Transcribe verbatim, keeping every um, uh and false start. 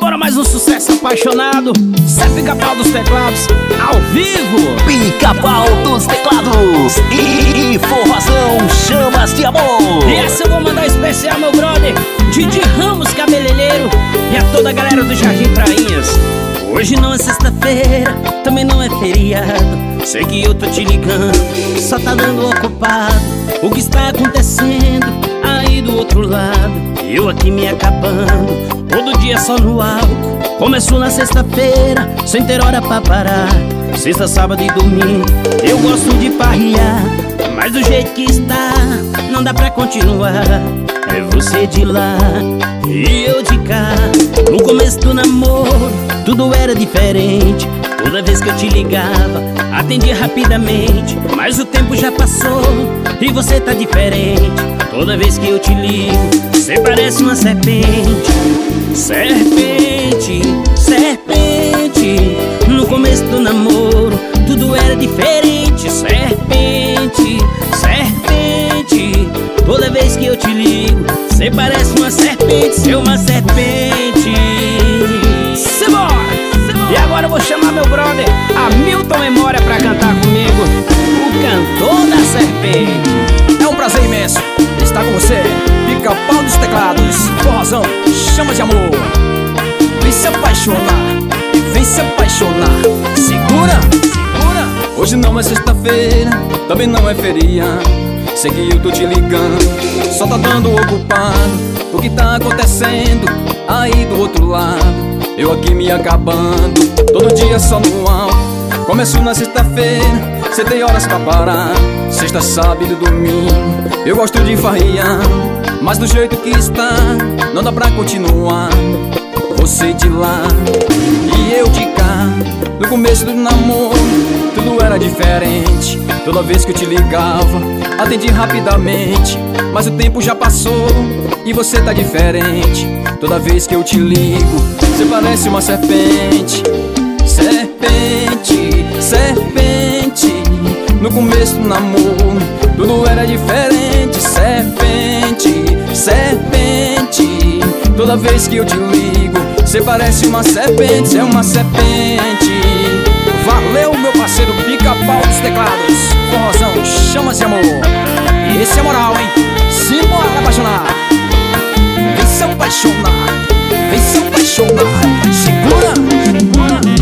Simbora mais um sucesso apaixonado. Zé Pica-Pau dos teclados, ao vivo. Pica-Pau dos teclados e forrozão chamas de amor. E essa eu vou mandar especial, meu brother Didi Ramos, cabeleireiro, e a toda a galera do Jardim Prainhas. Hoje não é sexta-feira, também não é feriado. Sei que eu tô te ligando, só tá dando ocupado. O que está acontecendo aí do outro lado? Eu aqui me acabando, todo dia só no álcool. Começou na sexta-feira, sem ter hora pra parar. Sexta, sábado e domingo, eu gosto de parrilhar. Mas do jeito que está, não dá pra continuar. É você de lá e eu de cá. No começo do namoro, tudo era diferente. Toda vez que eu te ligava, atendia rapidamente. Mas o tempo já passou e você tá diferente. Toda vez que eu te ligo, você parece uma serpente. Serpente, serpente. No começo do namoro, tudo era diferente. Serpente, serpente. Toda vez que eu te ligo, você parece uma serpente. Você é uma serpente. Simbora! E agora eu vou chamar meu brother Hamilton Memória pra cantar comigo, o cantor da serpente. É um prazer imenso estar com você, Pica-Pau dos teclados, forrozão, chama de amor. Vem se apaixonar, vem se apaixonar. Segura, segura. Hoje não é sexta-feira, também não é feriado. Sei que eu tô te ligando, só tá dando ocupado. O que tá acontecendo aí do outro lado? Eu aqui me acabando, todo dia só no álcool. Começo na sexta-feira, cê tem horas pra parar. Sexta, sábado e domingo, eu gosto de farriar. Mas do jeito que está, não dá pra continuar. Você de lá e eu de cá. No começo do namoro, tudo era diferente. Toda vez que eu te ligava, atendi rapidamente. Mas o tempo já passou e você tá diferente. Toda vez que eu te ligo, você parece uma serpente. Serpente, serpente. No começo do namoro, tudo era diferente. Serpente, serpente. Toda vez que eu te ligo, você parece uma serpente. Você é uma serpente. Valeu, meu parceiro Pica-Pau dos teclados, forrozão, chamas de amor. E esse é moral, hein? Simbora apaixonar. Vem se apaixonar, vem se apaixonar. Segura, segura.